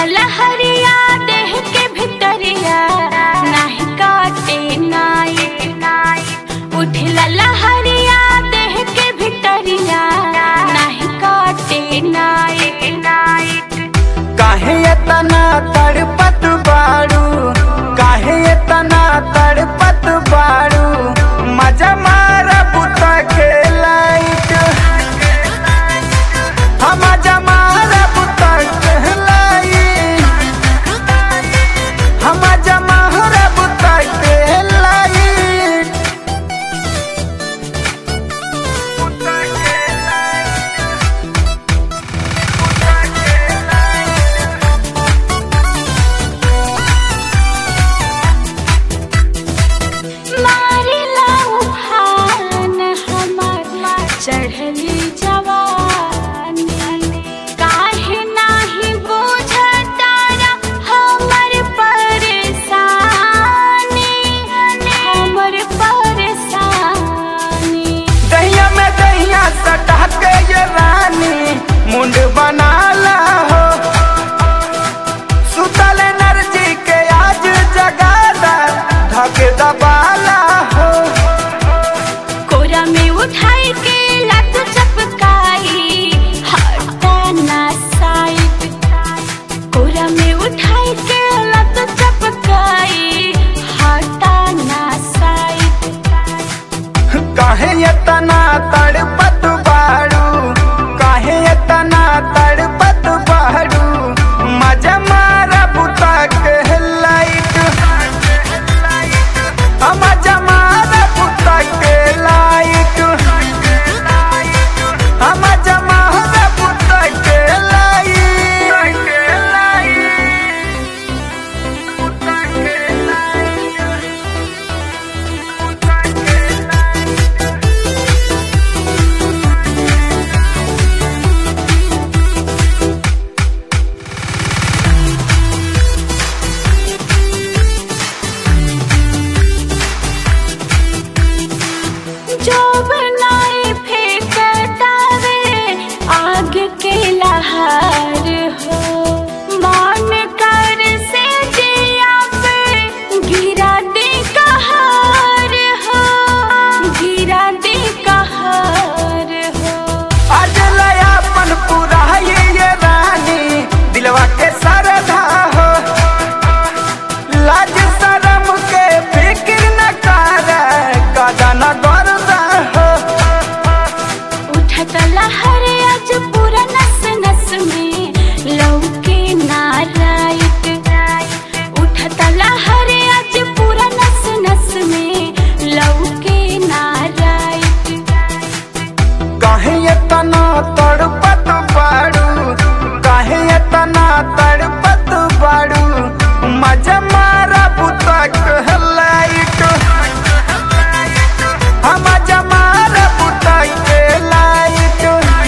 लहरिया देह के भितरिया नाही काटे नाइट। उठला लहरिया देह के भितरिया नाही काटे नाइट। काहे इतना तड़पत बाड़ू, काहे इतना तड़पत बाड़ू, मजा मारा बुता के लाइट, हम मजा मारा बुता के लाइट, हम मजा मारा बुता के लाइट, बुता के मारिला उफान हमर चढ़ली जवानी। काहे नाही बुझतारा हमर परेशानी, हमर परेशानी। दहिया में दहिया सटा के ये रानी मुंड बनाला हो, सुतल एनर्जी के आज जगादा धके दबाला हो। कोरा में उठाई के लत चपकाई हटा ना साइड। कोरा में उठाई के लत चपकाई हटा ना साइड। काहे इतना तड़पत बाड़ू, काहे इतना तड़पत बाड़ू, मजा मारा बुता के लाइट, हम मजा मारा बुता के लाइट, हम मजा मारा बुता के लाइट, बुता के लाइट। जो बनाए फेंकतावे आग के लहर हो। मान कर से जिया पे गिरा दे कहर हो, गिरा दे कहर हो। आज लयापन पूरा ये रानी दिलवा के सरधा हो, लाज शरम के फिक्र न कर कदा न गर्दा हो। उठत लहर आज पूरा नस नस में लौके ना राइट। उठत लहर आज पूरा नस नस में लौके ना राइट। काहे इतना तड़पत बाड़ू, काहे इतना तड़पत बाड़ू, मजा मारा बुता के लाइट, हम मजा मारा बुता के लाइट,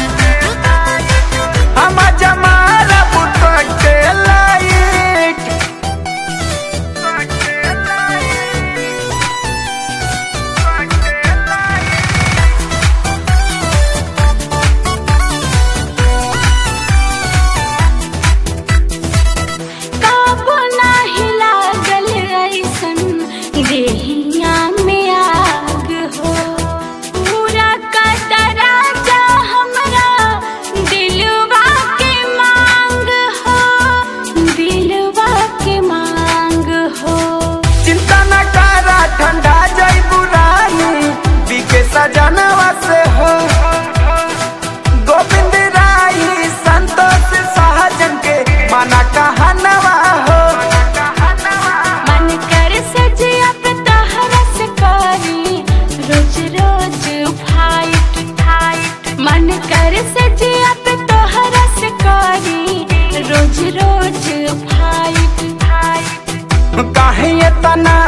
हम मजा मारा बुता के लाइट। काबू नाही लागल ऐसन देहिया में आग हो। पूरा कतरा जा हमरा दिलवा के मांग हो, दिलवा के मांग हो। चिंता न करा ठंडा जइबू रानी बीके सजनवा से हो। गोविंद राई संतोष सहजन के माना कहनवा हो। मन कर सजिया पे तहरा से करी रोज रोज फाइट। मन कर सजिया पे तोहरा से करी रोज रोज फाइट। काहे इतना